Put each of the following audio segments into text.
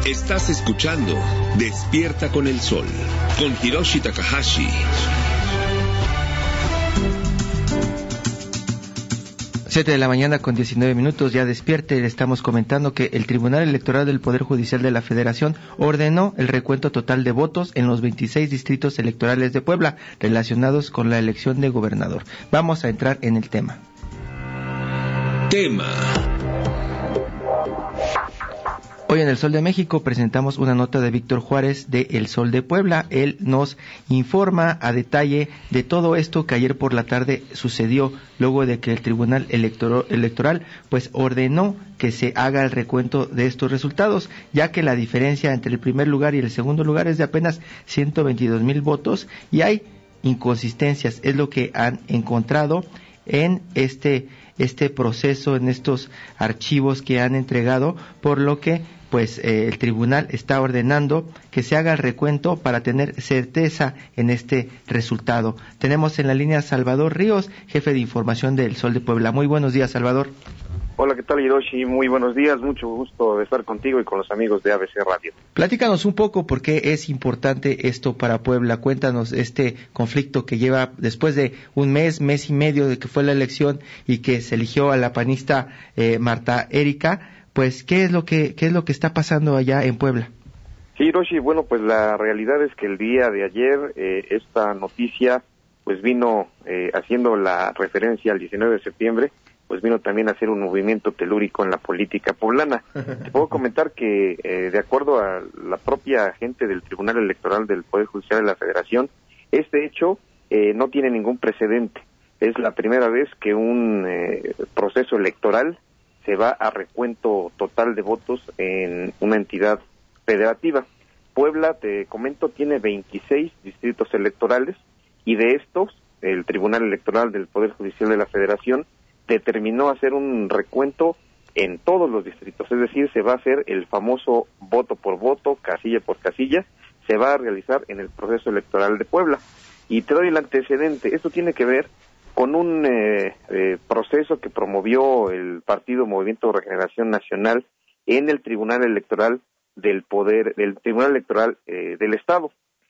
Estás escuchando Despierta con el Sol, con Hiroshi Takahashi. 7 de la mañana con 19 minutos, ya despierte. Le estamos comentando que el Tribunal Electoral del Poder Judicial de la Federación ordenó el recuento total de votos en los 26 distritos electorales de Puebla relacionados con la elección de gobernador. Vamos a entrar en el tema. Hoy en El Sol de México presentamos una nota de Víctor Juárez de El Sol de Puebla. Él nos informa a detalle de todo esto que ayer por la tarde sucedió luego de que el Tribunal Electoral pues ordenó que se haga el recuento de estos resultados, ya que la diferencia entre el primer lugar y el segundo lugar es de apenas 122,000 votos y hay inconsistencias, es lo que han encontrado en este proceso, en estos archivos que han entregado, por lo que pues el tribunal está ordenando que se haga el recuento para tener certeza en este resultado. Tenemos en la línea a Salvador Ríos, jefe de información del Sol de Puebla. Muy buenos días, Salvador. Hola, ¿qué tal, Hiroshi? Muy buenos días, mucho gusto de estar contigo y con los amigos de ABC Radio. Platícanos un poco por qué es importante esto para Puebla. Cuéntanos este conflicto que lleva después de un mes y medio de que fue la elección y que se eligió a la panista Marta Erika. Pues, ¿qué es lo que está pasando allá en Puebla? Sí, Hiroshi, bueno, pues la realidad es que el día de ayer esta noticia pues vino haciendo la referencia al 19 de septiembre, pues vino también a hacer un movimiento telúrico en la política poblana. Te puedo comentar que de acuerdo a la propia gente del Tribunal Electoral del Poder Judicial de la Federación, este hecho no tiene ningún precedente. Es la primera vez que un proceso electoral se va a recuento total de votos en una entidad federativa. Puebla, te comento, tiene 26 distritos electorales y de estos, el Tribunal Electoral del Poder Judicial de la Federación determinó hacer un recuento en todos los distritos, es decir, se va a hacer el famoso voto por voto, casilla por casilla, se va a realizar en el proceso electoral de Puebla. Y te doy el antecedente, esto tiene que ver con un proceso que promovió el Partido Movimiento de Regeneración Nacional en el Tribunal Electoral del Tribunal Electoral del Estado.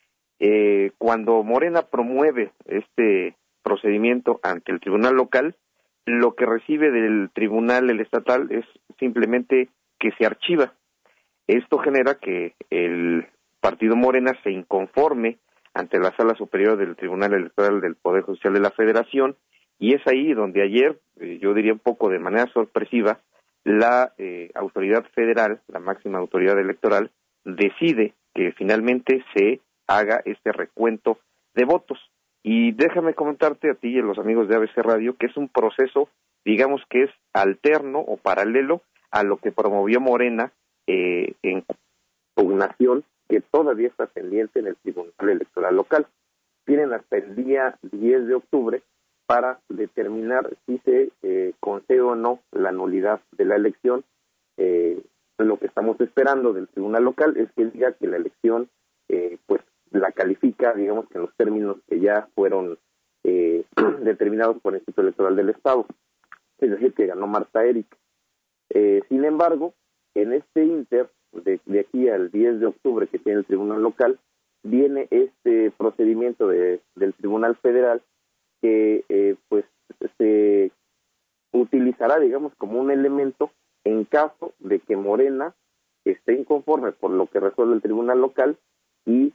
Cuando Morena promueve este procedimiento ante el Tribunal Local, lo que recibe del Tribunal Estatal es simplemente que se archiva. Esto genera que el Partido Morena se inconforme ante la Sala Superior del Tribunal Electoral del Poder Judicial de la Federación, y es ahí donde ayer, yo diría un poco de manera sorpresiva, la autoridad federal, la máxima autoridad electoral, decide que finalmente se haga este recuento de votos. Y déjame comentarte a ti y a los amigos de ABC Radio que es un proceso, digamos que es alterno o paralelo a lo que promovió Morena en pugnación que todavía está pendiente en el Tribunal Electoral Local. Tienen hasta el día 10 de octubre para determinar si se concede o no la nulidad de la elección. Lo que estamos esperando del Tribunal Local es que diga que la elección pues la califica, digamos que en los términos que ya fueron determinados por el Instituto Electoral del Estado, es decir, que ganó Marta Erika. Sin embargo, en este inter, de aquí al 10 de octubre que tiene el Tribunal Local, viene este procedimiento del Tribunal Federal que pues se utilizará, digamos, como un elemento en caso de que Morena esté inconforme por lo que resuelve el Tribunal Local y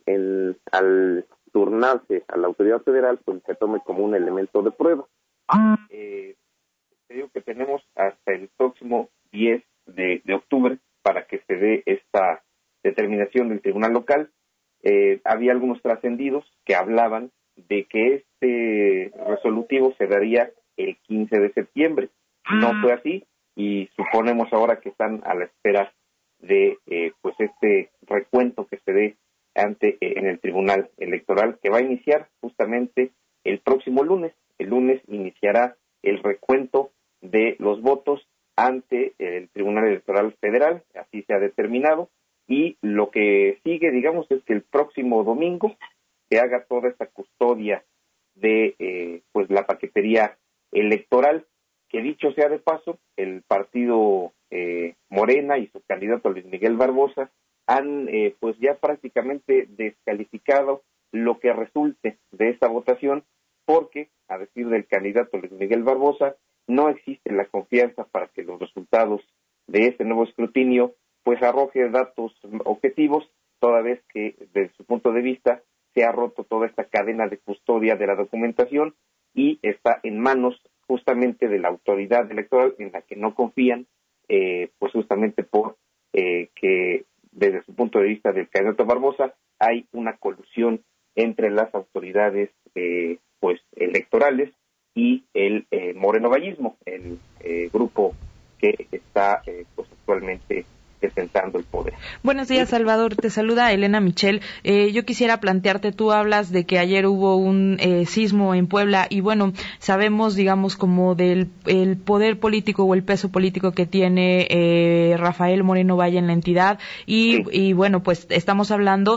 al turnarse a la autoridad federal, pues se tome como un elemento de prueba. Te digo que tenemos hasta el próximo 10 de octubre para que se dé esta determinación del Tribunal Local. Había algunos trascendidos que hablaban de que este resolutivo se daría el 15 de septiembre. No fue así y suponemos ahora que están a la espera de pues este recuento que se dé en el Tribunal Electoral, que va a iniciar justamente el próximo lunes. El lunes iniciará el recuento de los votos ante el Tribunal Electoral Federal, así se ha determinado, y lo que sigue, digamos, es que el próximo domingo se haga toda esta custodia de pues la paquetería electoral, que dicho sea de paso, el partido Morena y su candidato Luis Miguel Barbosa han pues ya prácticamente descalificado lo que resulte de esta votación, porque, a decir del candidato Luis Miguel Barbosa, no existe la confianza para que los resultados de este nuevo escrutinio pues arroje datos objetivos, toda vez que desde su punto de vista se ha roto toda esta cadena de custodia de la documentación y está en manos justamente de la autoridad electoral, en la que no confían, pues justamente por que desde su punto de vista del candidato Barbosa hay una colusión entre las autoridades pues electorales y el morenovallismo, el grupo que está pues actualmente detentando el poder. Buenos días, Salvador. Te saluda Elena Michel. Yo quisiera plantearte, tú hablas de que ayer hubo un sismo en Puebla y bueno, sabemos, digamos, como del el poder político o el peso político que tiene Rafael Moreno Valle en la entidad y bueno, pues estamos hablando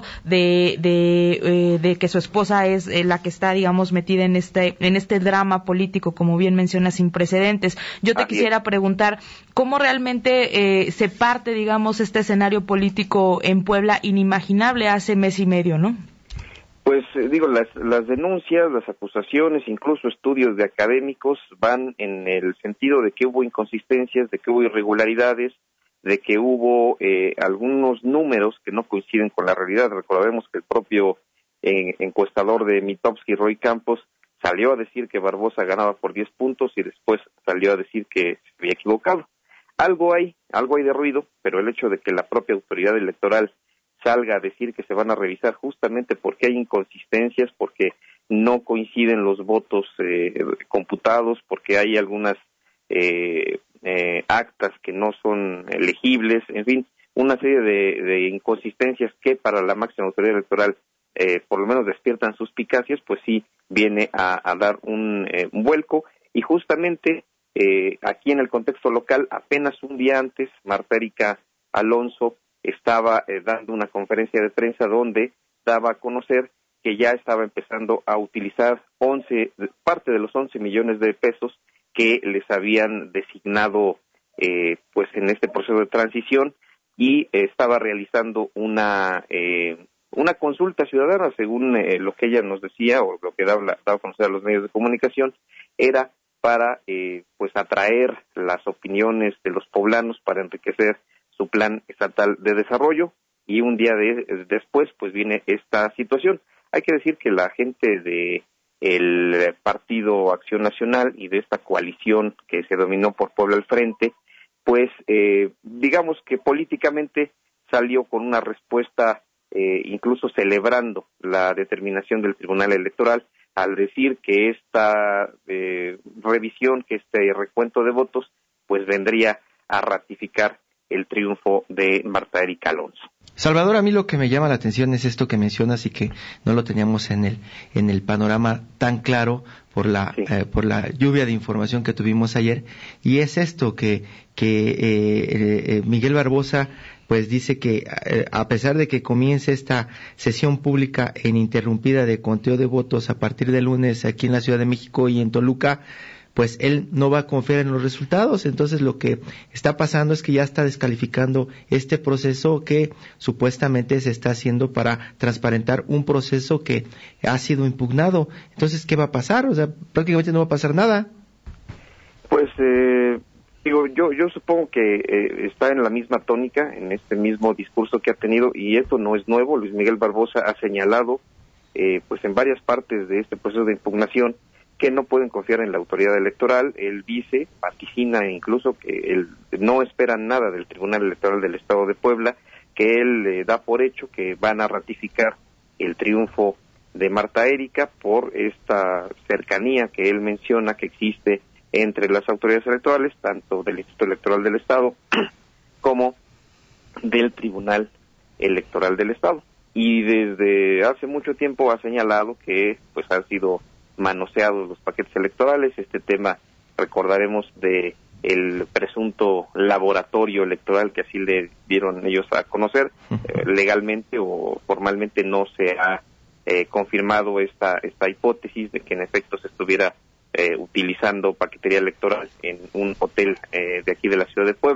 de que su esposa es la que está, digamos, metida en este drama político, como bien mencionas, sin precedentes. Yo te quisiera preguntar, ¿cómo realmente se parte, digamos, este escenario político en Puebla inimaginable hace mes y medio, ¿no? Pues digo, las denuncias, las acusaciones, incluso estudios de académicos van en el sentido de que hubo inconsistencias, de que hubo irregularidades, de que hubo algunos números que no coinciden con la realidad. Recordemos que el propio encuestador de Mitofsky, Roy Campos, salió a decir que Barbosa ganaba por 10 puntos y después salió a decir que se había equivocado. Algo hay de ruido, pero el hecho de que la propia autoridad electoral salga a decir que se van a revisar justamente porque hay inconsistencias, porque no coinciden los votos computados, porque hay algunas actas que no son legibles, en fin, una serie de inconsistencias que para la máxima autoridad electoral por lo menos despiertan suspicacias, pues sí viene a dar un vuelco. Y justamente aquí en el contexto local, apenas un día antes, Marta Erika Alonso estaba dando una conferencia de prensa donde daba a conocer que ya estaba empezando a utilizar parte de los 11 millones de pesos que les habían designado pues en este proceso de transición, y estaba realizando una consulta ciudadana, según lo que ella nos decía o lo que daba a conocer a los medios de comunicación, era para pues atraer las opiniones de los poblanos para enriquecer su plan estatal de desarrollo, y un día después pues viene esta situación. Hay que decir que la gente de el Partido Acción Nacional y de esta coalición que se dominó por Puebla al Frente, pues digamos que políticamente salió con una respuesta incluso celebrando la determinación del Tribunal Electoral al decir que esta revisión, que este recuento de votos, pues vendría a ratificar el triunfo de Marta Erika Alonso. Salvador, a mí lo que me llama la atención es esto que mencionas y que no lo teníamos en el panorama tan claro por la lluvia de información que tuvimos ayer, y es esto que Miguel Barbosa pues dice que a pesar de que comience esta sesión pública ininterrumpida de conteo de votos a partir del lunes aquí en la Ciudad de México y en Toluca, pues él no va a confiar en los resultados. Entonces lo que está pasando es que ya está descalificando este proceso que supuestamente se está haciendo para transparentar un proceso que ha sido impugnado. Entonces, ¿qué va a pasar? O sea, prácticamente no va a pasar nada. Pues digo, yo supongo que está en la misma tónica, en este mismo discurso que ha tenido, y esto no es nuevo. Luis Miguel Barbosa ha señalado pues en varias partes de este proceso de impugnación que no pueden confiar en la autoridad electoral. Él dice, vaticina incluso que él no espera nada del Tribunal Electoral del Estado de Puebla, que él da por hecho que van a ratificar el triunfo de Marta Erika por esta cercanía que él menciona que existe entre las autoridades electorales, tanto del Instituto Electoral del Estado como del Tribunal Electoral del Estado. Y desde hace mucho tiempo ha señalado que pues han sido manoseados los paquetes electorales. Este tema, recordaremos, de el presunto laboratorio electoral, que así le dieron ellos a conocer, legalmente o formalmente no se ha confirmado esta hipótesis de que en efecto se estuviera utilizando paquetería electoral en un hotel de aquí de la ciudad de Puebla.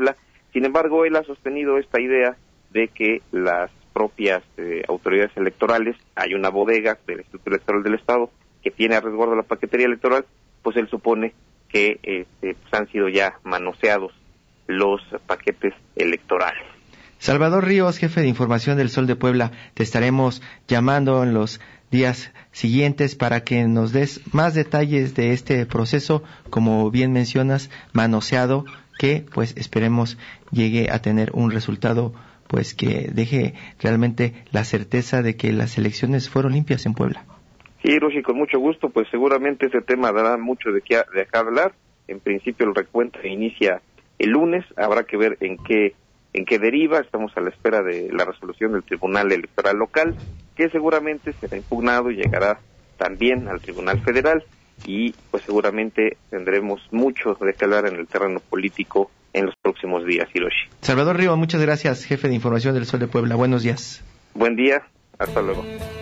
Sin embargo, él ha sostenido esta idea de que las propias autoridades electorales, hay una bodega del Instituto Electoral del Estado que tiene a resguardo la paquetería electoral, pues él supone que pues han sido ya manoseados los paquetes electorales. Salvador Ríos, jefe de información del Sol de Puebla, te estaremos llamando en los días siguientes para que nos des más detalles de este proceso, como bien mencionas, manoseado, que pues esperemos llegue a tener un resultado pues que deje realmente la certeza de que las elecciones fueron limpias en Puebla. Sí, Hiroshi, con mucho gusto, pues seguramente ese tema dará mucho de qué hablar. En principio el recuento inicia el lunes, habrá que ver en qué deriva. Estamos a la espera de la resolución del Tribunal Electoral Local, que seguramente será impugnado y llegará también al Tribunal Federal, y pues seguramente tendremos mucho de qué hablar en el terreno político en los próximos días, Hiroshi. Salvador Ríos, muchas gracias, jefe de información del Sol de Puebla. Buenos días. Buen día, hasta luego.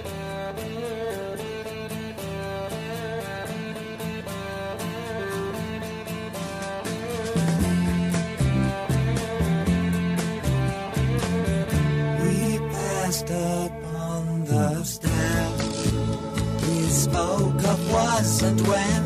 Upon the stair, we spoke of was and when,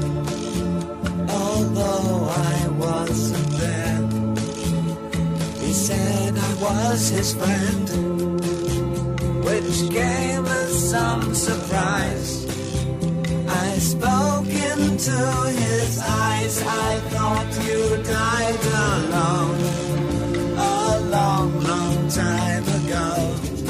although I wasn't there. He said I was his friend, which gave us some surprise. I spoke into his eyes, I thought you died alone, a long, long time ago.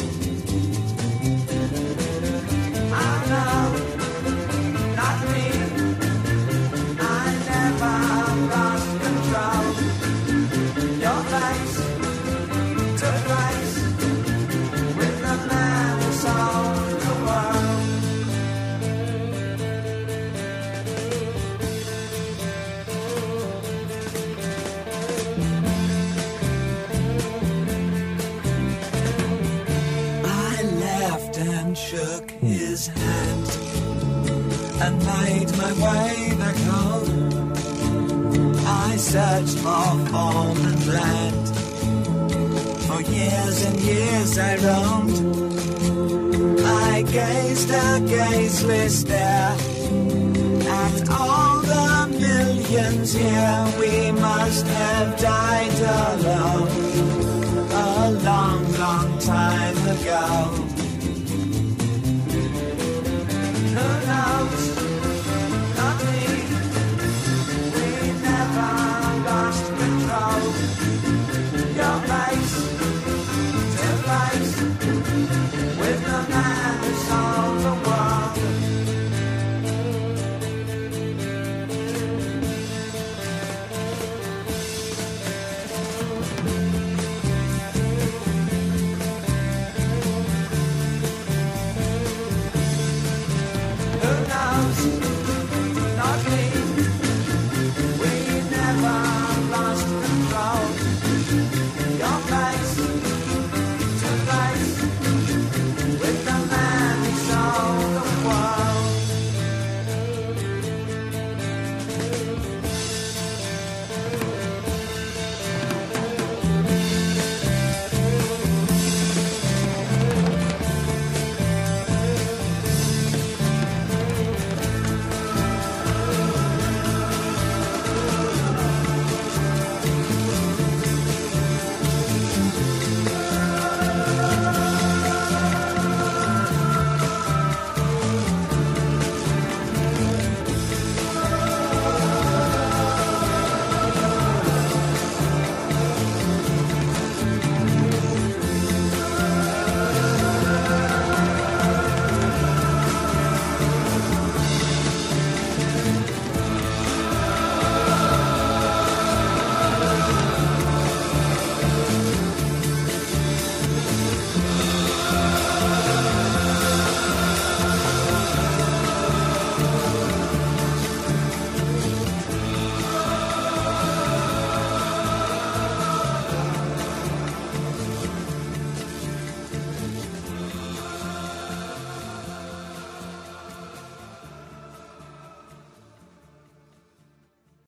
Shook his hand and made my way back home. I searched for form and land. For years and years I roamed. I gazed a gazeless stare at all the millions here. We must have died alone a long, long time ago. Who knows? Not me. We never lost control. Your place to place with the man who sold the world. Not me. We never lost control.